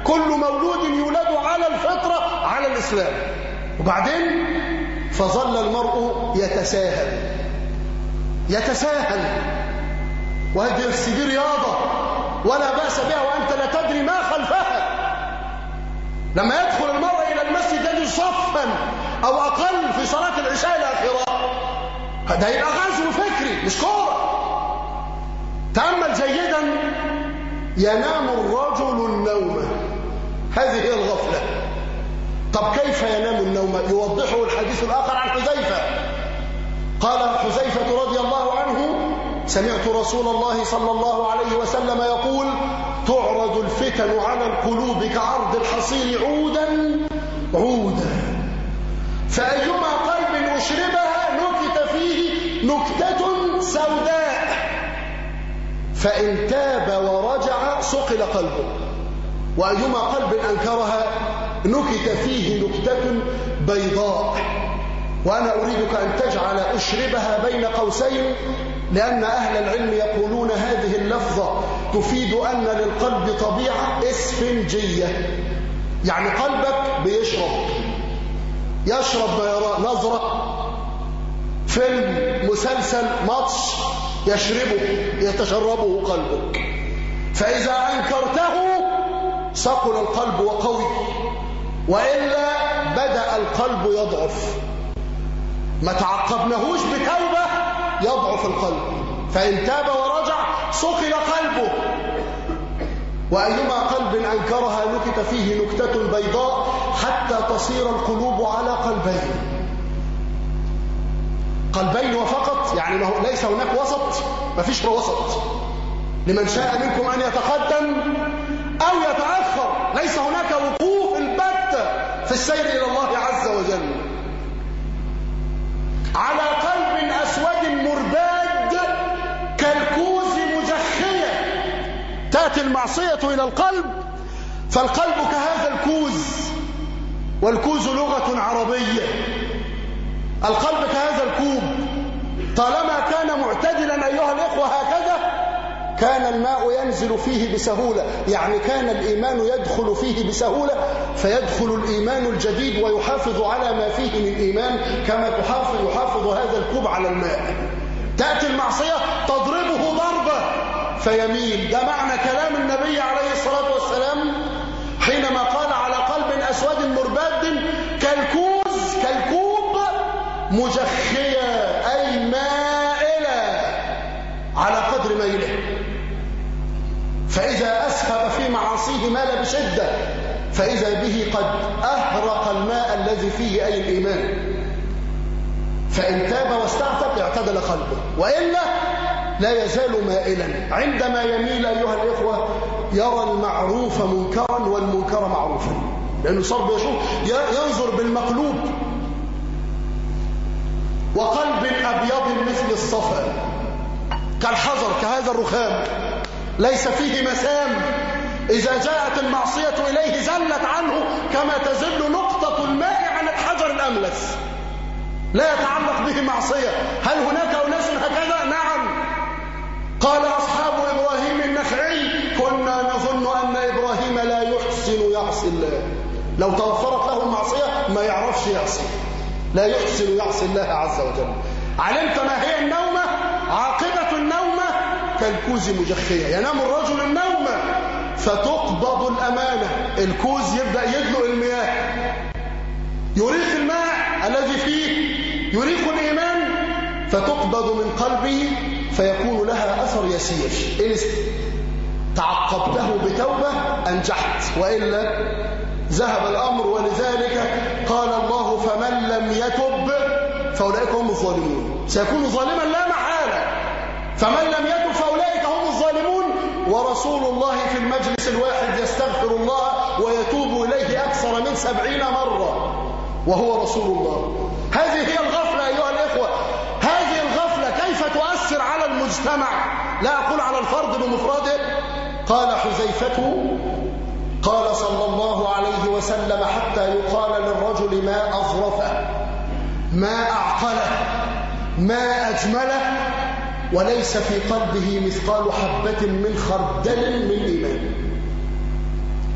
كل مولود يولد على الفطرة على الإسلام. وبعدين فظل المرء يتساهل يتساهل وهذه دي رياضة ولا بأس بها وأنت لا تدري ما خلفها. لما يدخل المرء إلى المسجد يجد صفا أو أقل في صلاة العشاء الآخرة، ده يبقى غزو فكري مش كورة. تأمل جيدا، ينام الرجل النوم، هذه هي الغفلة. طب كيف ينام النوم؟ يوضحه الحديث الآخر عن حذيفة. قال حذيفة رضي الله عنه: سمعت رسول الله صلى الله عليه وسلم يقول: تعرض الفتن على القلوب كعرض الحصير عودا عودا، فأيما قلب أشربها نكت فيه نكتة سوداء، فإن تاب ورجع صقل قلبه، وأيما قلب أنكرها نكت فيه نكتة بيضاء. وأنا أريدك أن تجعل أشربها بين قوسين، لأن أهل العلم يقولون هذه اللفظة تفيد أن للقلب طبيعة إسفنجية، يعني قلبك بيشرب يشرب ما يرى، نظرة، فيلم، مسلسل، ماتش، يشربه يتشربه قلبك. فإذا أنكرته ثقل القلب وقوي، وإلا بدأ القلب يضعف. ما تعقبناهوش بتوبة يضعف القلب، فإن تاب ورجع صقل قلبه. وأيما قلب أنكرها نكت فيه نكتة بيضاء حتى تصير القلوب على قلبين قلبين وفقط، يعني ليس هناك وسط، ما فيش وسط. لمن شاء منكم أن يتقدم أو يتأخر، ليس هناك وقوف البتة في السير إلى الله عز وجل. على قلب أسود مرباد كالكوز مجخية. تأتي المعصية إلى القلب، فالقلب كهذا الكوز، والكوز لغة عربية. القلب كهذا الكوب، طالما كان معتدلا أيها الإخوة هكذا كان الماء ينزل فيه بسهولة، يعني كان الإيمان يدخل فيه بسهولة، فيدخل الإيمان الجديد ويحافظ على ما فيه من إيمان كما تحافظ يحافظ هذا الكوب على الماء. تأتي المعصية تضربه ضربة فيميل. ده معنى كلام النبي عليه الصلاة والسلام حينما قال على قلب أسود مرباد كالكوز كالكوب مجخية، أي مائلة على قدر ميله. فإذا أسهب في معاصيه مال بشدة، فإذا به قد أهرق الماء الذي فيه أي الإيمان. فإن تاب واستعتب اعتدل قلبه، وإلا لا يزال مائلا. عندما يميل أيها الإخوة يرى المعروف منكرا والمنكر معروفا، لأنه صار بيشوف ينظر بالمقلوب. وقلب أبيض مثل الصفا كالحجر، كهذا الرخام ليس فيه مسام، إذا جاءت المعصية إليه زلت عنه كما تزل نقطة الماء عن الحجر الأملس، لا يتعلق به معصية. هل هناك أناس هكذا؟ نعم. قال أصحاب إبراهيم النخعي: كنا نظن أن إبراهيم لا يحسن يعصي الله. لو توفرت له المعصية ما يعرفش يعصي، لا يحسن يعصي الله عز وجل. علمت ما هي النومة؟ عاقبة النومة كالكوز مجخية. ينام الرجل النوم فتقبض الأمانة، الكوز يبدأ يدلق المياه، يريق الماء الذي فيه، يريق الإيمان، فتقبض من قلبه فيكون لها أثر يسير. إن تعقبته بتوبة أنجحت، وإلا ذهب الأمر. ولذلك قال الله: فمن لم يتب فأولئك هم الظالمون. سيكون ظالما لا محالة. فمن لم يتب فأولئك هم الظالمون. ورسول الله في المجلس الواحد يستغفر الله ويتوب إليه أكثر من سبعين مرة، وهو رسول الله. هذه هي الغفلة أيها الإخوة. هذه الغفلة كيف تؤثر على المجتمع؟ لا أقول على الفرد بمفرده. قال حذيفة: قال صلى الله عليه وسلم: حتى يقال للرجل ما أظرفه، ما أعقله، ما أجمله، وليس في قلبه مثقال حبة من خردل من إيمان.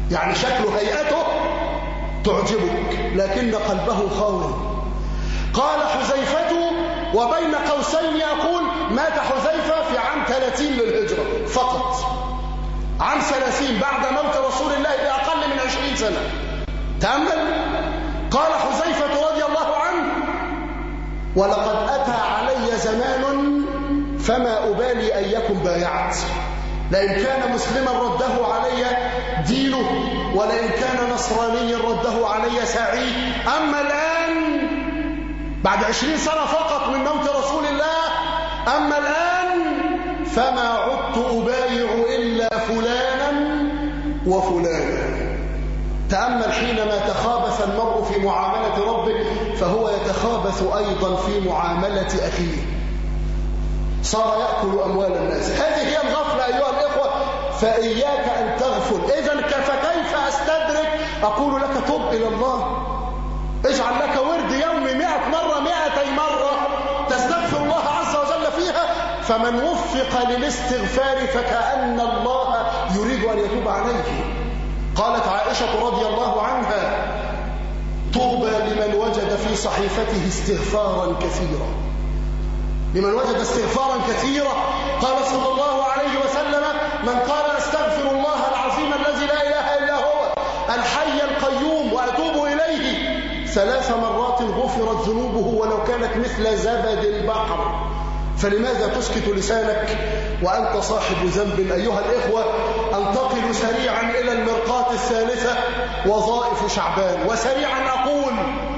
يعني شكله هيئته تعجبك لكن قلبه خاوي. قال حذيفة وبين قوسين أقول مات حذيفة في عام ثلاثين للهجرة فقط، عام ثلاثين بعد موت رسول الله بأقل من عشرين سنة. تأمل. قال حذيفة رضي الله عنه ولقد أتى علي زمان فما أبالي أن يكن بايعت، لئن كان مسلما رده علي دينه ولئن كان نصرانيا رده علي سعيه. أما الآن بعد عشرين سنة فقط من موت رسول الله، أما الآن فما عدت أبايع إلا فلانا وفلانا. تأمل حينما تخابث المرء في معاملة ربه فهو يتخابث أيضا في معاملة أخيه، صار يأكل أموال الناس. هذه هي الغفلة أيها الإخوة، فإياك أن تغفل. إذن فكيف أستدرك؟ أقول لك تب إلى الله، اجعل لك ورد يومي مئة مرة مئتي مرة تستغفر الله عز وجل فيها، فمن وفق للاستغفار فكأن الله يريد أن يتوب عليه. قالت عائشة رضي الله عنها طوبى لمن وجد في صحيفته استغفارا كثيرا، لمن وجد استغفارا كثيرا. قال صلى الله عليه وسلم من قال استغفر الله العظيم الذي لا إله إلا هو الحي القيوم وأتوب إليه ثلاث مرات غفرت ذنوبه ولو كانت مثل زبد البحر. فلماذا تسكت لسانك وأنت صاحب ذنب؟ أيها الإخوة أنتقل سريعا إلى المرقاة الثالثة، وظائف شعبان. وسريعا أقول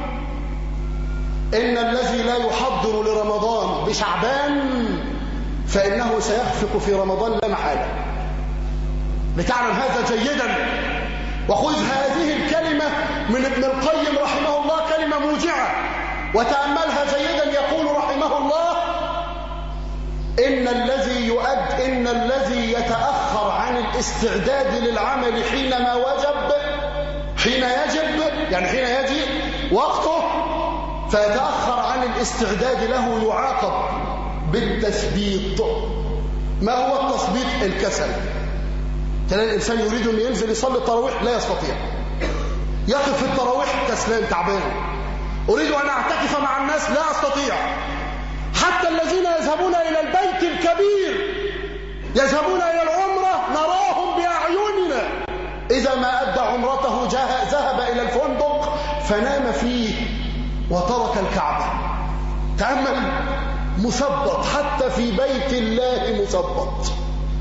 إن الذي لا يحضر لرمضان بشعبان فإنه سيخفق في رمضان لا محالة. لتعلم هذا جيدا، وخذ هذه الكلمة من ابن القيم رحمه الله، كلمة موجعة، وتأملها جيدا. يقول رحمه الله إن الذي يؤد إن الذي يتأخر عن الاستعداد للعمل حينما وجب حين يجب يعني حين يجي وقته فيتأخر عن الاستعداد له يعاقب بالتثبيط. ما هو التثبيط؟ الكسل. تلاقي الإنسان يريد أن ينزل يصلي التراويح لا يستطيع، يقف في التراويح كسلان تعبان. أريد أن أعتكف مع الناس لا أستطيع. حتى الذين يذهبون إلى البيت الكبير يذهبون إلى العمرة نراهم بأعيننا إذا ما أدى عمرته ذهب إلى الفندق فنام فيه وترك الكعبة. تأمل، مثبط حتى في بيت الله مثبط.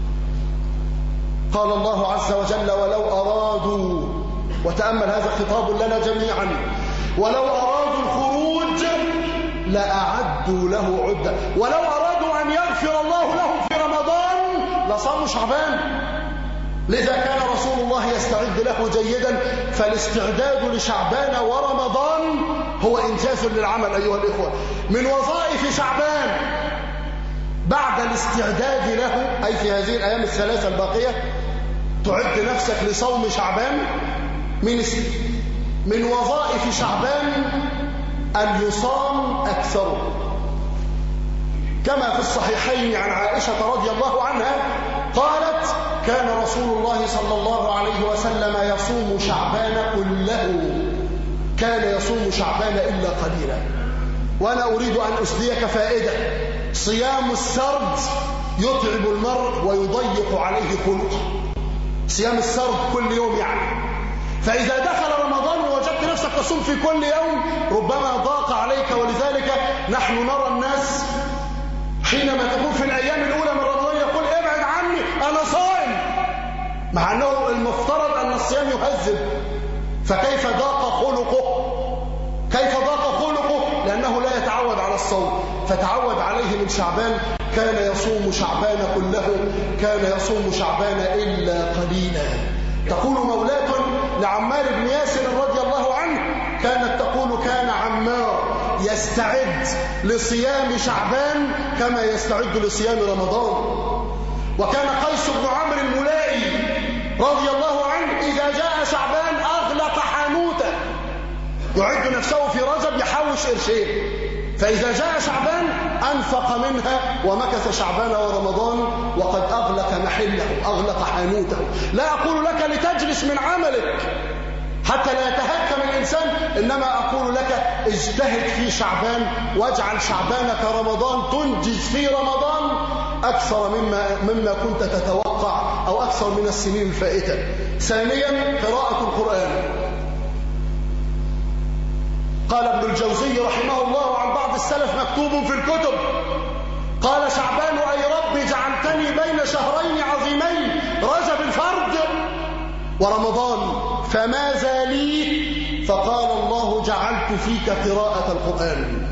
قال الله عز وجل ولو أرادوا، وتأمل هذا خطاب لنا جميعا، ولو أرادوا الخروج لأعدوا له عدة، ولو أرادوا أن يغفر الله لهم في رمضان لصاموا شعبان. لذا كان رسول الله يستعد له جيدا. فالاستعداد لشعبان ورمضان هو إنجاز للعمل أيها الإخوة. من وظائف شعبان بعد الاستعداد له، أي في هذه الأيام الثلاثة الباقية تعد نفسك لصوم شعبان. من من وظائف شعبان أن يصام أكثر، كما في الصحيحين عن عائشة رضي الله عنها قالت كان رسول الله صلى الله عليه وسلم يصوم شعبان كله، كان يصوم شعبان إلا قليلا. وأنا أريد أن أسديك فائدة. صيام السرد يتعب المرء ويضيق عليه خلقه، صيام السرد كل يوم يعني. فإذا دخل رمضان ووجدت نفسك تصوم في كل يوم ربما ضاق عليك. ولذلك نحن نرى الناس حينما تكون في الأيام الأولى من رمضان يقول ابعد عني أنا صائم، مع أنه المفترض أن الصيام يهذب. فكيف ضاق خلقه؟ كيف ضاق خلقه؟ لأنه لا يتعود على الصوم، فتعود عليه من شعبان. كان يصوم شعبان كله، كان يصوم شعبان إلا قليلا. تقول مولاة لعمار بن ياسر رضي الله عنه كانت تقول كان عمار يستعد لصيام شعبان كما يستعد لصيام رمضان. وكان قيس بن عمرو الملائي رضي الله عنه إذا جاء شعبان أغلق حانوته، يعد نفسه في رجب يحوش قرشين، فإذا جاء شعبان أنفق منها ومكث شعبان ورمضان وقد أغلق محله، أغلق حانوته. لا أقول لك لتجلس من عملك حتى لا يتهكم الإنسان، إنما أقول لك اجتهد في شعبان واجعل شعبانك رمضان، تنجز في رمضان أكثر مما, مما كنت تتوقع أو أكثر من السنين الفائتة. ثانيا قراءة القرآن. قال ابن الجوزي رحمه الله عن بعض السلف مكتوب في الكتب، قال شعبان أي رب جعلتني بين شهرين عظيمين، رجب الفرد ورمضان، فماذا لي؟ فقال الله جعلت فيك قراءة القرآن.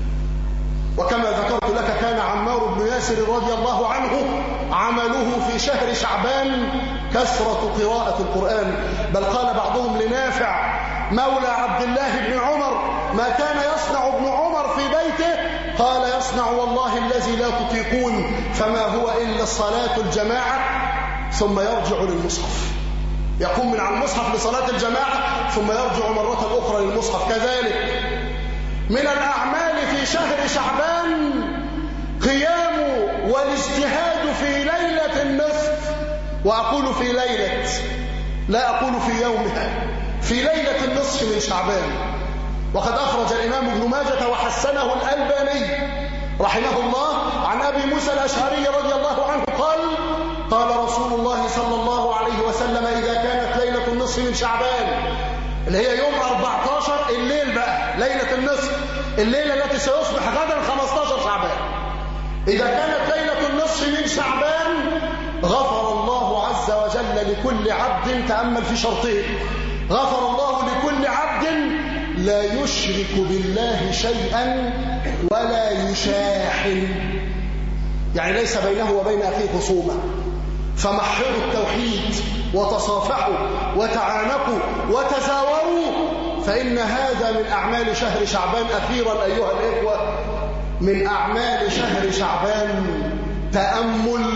وكما ذكرت لك كان عمار بن ياسر رضي الله عنه عمله في شهر شعبان كثرة قراءة القرآن، بل قال بعضهم لنافع مولى عبد الله بن عمر ما كان يصنع ابن عمر في بيته؟ قال يصنع والله الذي لا تطيقون، فما هو إلا الصلاة الجماعة ثم يرجع للمصحف، يقوم من على المصحف لصلاة الجماعة ثم يرجع مرة أخرى للمصحف. كذلك من الأعمال في شهر شعبان قيام والاجتهاد في ليلة النصف، وأقول في ليلة لا أقول في يومها، في ليلة النصف من شعبان. وقد أخرج الإمام ابن ماجة وحسنه الألباني رحمه الله عن أبي موسى الأشعري رضي الله عنه قال قال رسول الله صلى الله عليه وسلم إذا كانت ليلة النصف من شعبان، اللي هي يوم أربعة عشر الليل بقى ليلة النصف، الليلة التي سيصبح غدا خمسة عشر شعبان، إذا كانت ليلة النصف من شعبان غفر الله عز وجل لكل عبد، تأمل في شرطين، غفر الله لكل عبد لا يشرك بالله شيئا ولا يشاحن، يعني ليس بينه وبين أخيه خصومة، فمحروا التوحيد وتصافحوا وتعانقوا وتزاوروا، فإن هذا من أعمال شهر شعبان. أخيرا أيها الإخوة، من أعمال شهر شعبان تأمل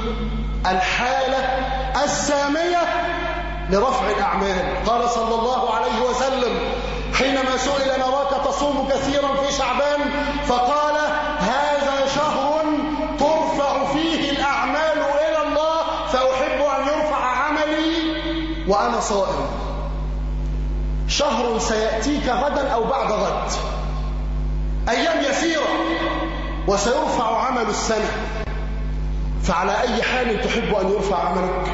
الحالة السامية لرفع الأعمال. قال صلى الله عليه وسلم حينما سئل نراك تصوم كثيرا في شعبان، فقال هذا شهر ترفع فيه الأعمال إلى الله، فأحب أن يرفع عملي وأنا صائم. شهر سيأتيك غدا أو بعد غد، أيام يسيرة وسيرفع عمل السنة، فعلى أي حال تحب أن يرفع عملك؟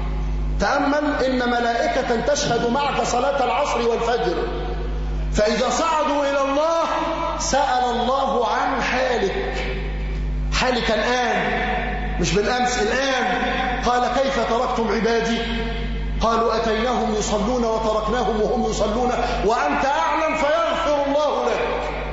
تأمل إن ملائكة تشهد معك صلاة العصر والفجر، فإذا صعدوا إلى الله سأل الله عن حالك، حالك الآن مش بالأمس، الآن. قال كيف تركتم عبادي؟ قالوا أتيناهم يصلون وتركناهم وهم يصلون وأنت أعلم، فيغفر الله لك.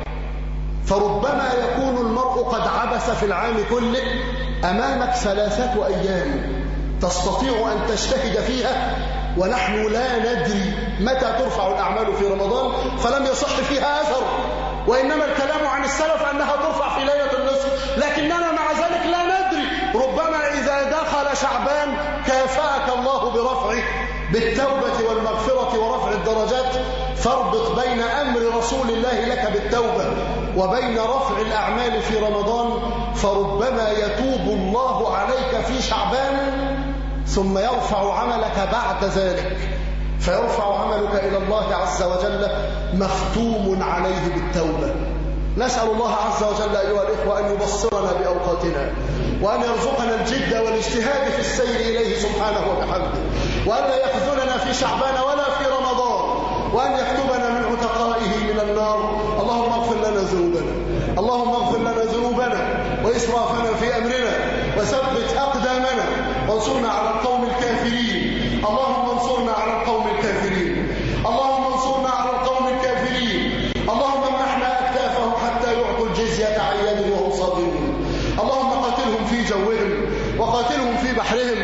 فربما يكون المرء قد عبث في العام كله، أمامك ثلاثة أيام تستطيع أن تجتهد فيها، ونحن لا ندري متى ترفع الأعمال في رمضان، فلم يصح فيها أثر، وإنما الكلام عن السلف أنها ترفع في ليلة النصف، لكننا مع ذلك لا ندري، ربما إذا دخل شعبان كافأك الله برفعه بالتوبة والمغفرة ورفع الدرجات. فاربط بين أمر رسول الله لك بالتوبة وبين رفع الأعمال في رمضان، فربما يتوب الله عليك في شعبان ثم يرفع عملك بعد ذلك، فيرفع عملك إلى الله عز وجل مختوم عليه بالتوبة. نسأل الله عز وجل أيها الإخوة أن يبصرنا بأوقاتنا، وأن يرزقنا الجد والاجتهاد في السير إليه سبحانه وبحمده، وأن لا يخذلنا في شعبان ولا في رمضان، وأن يكتبنا من عتقائه من النار. اللهم اغفر لنا ذنوبنا، اللهم اغفر لنا ذنوبنا وإسرافنا في أمرنا، وثبت أقدامنا وانصرنا على القوم الكافرين. اللهم انصرنا على القوم الكافرين، اللهم انصرنا على القوم الكافرين، اللهم امنحنا أكتافهم حتى يعطوا الجزية عن يد وهم صاغرون. اللهم قاتلهم في جوهم، وقاتلهم في بحرهم،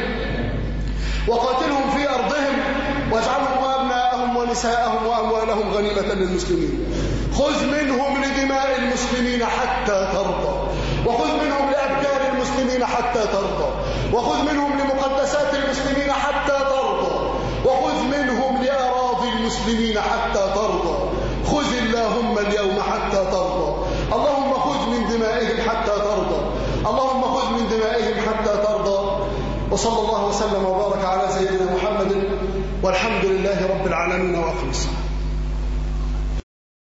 وقاتلهم في أرضهم، واجعلهم وأبناءهم ونساءهم وأموالهم غنيمة للمسلمين. خذ منهم لدماء المسلمين حتى ترضى، وخذ منهم لأبكار المسلمين حتى ترضى، وخذ منهم لمقدسات المسلمين حتى ترضى، وخذ منهم لأراضي المسلمين حتى ترضى. خذ اللهم اليوم حتى ترضى. اللهم خذ من دمائهم دمائهم حتى ترضى، اللهم خذ من دمائهم حتى ترضى. وصلى الله وسلم وبارك على سيدنا محمد، والحمد لله رب العالمين وأقم الصلاة.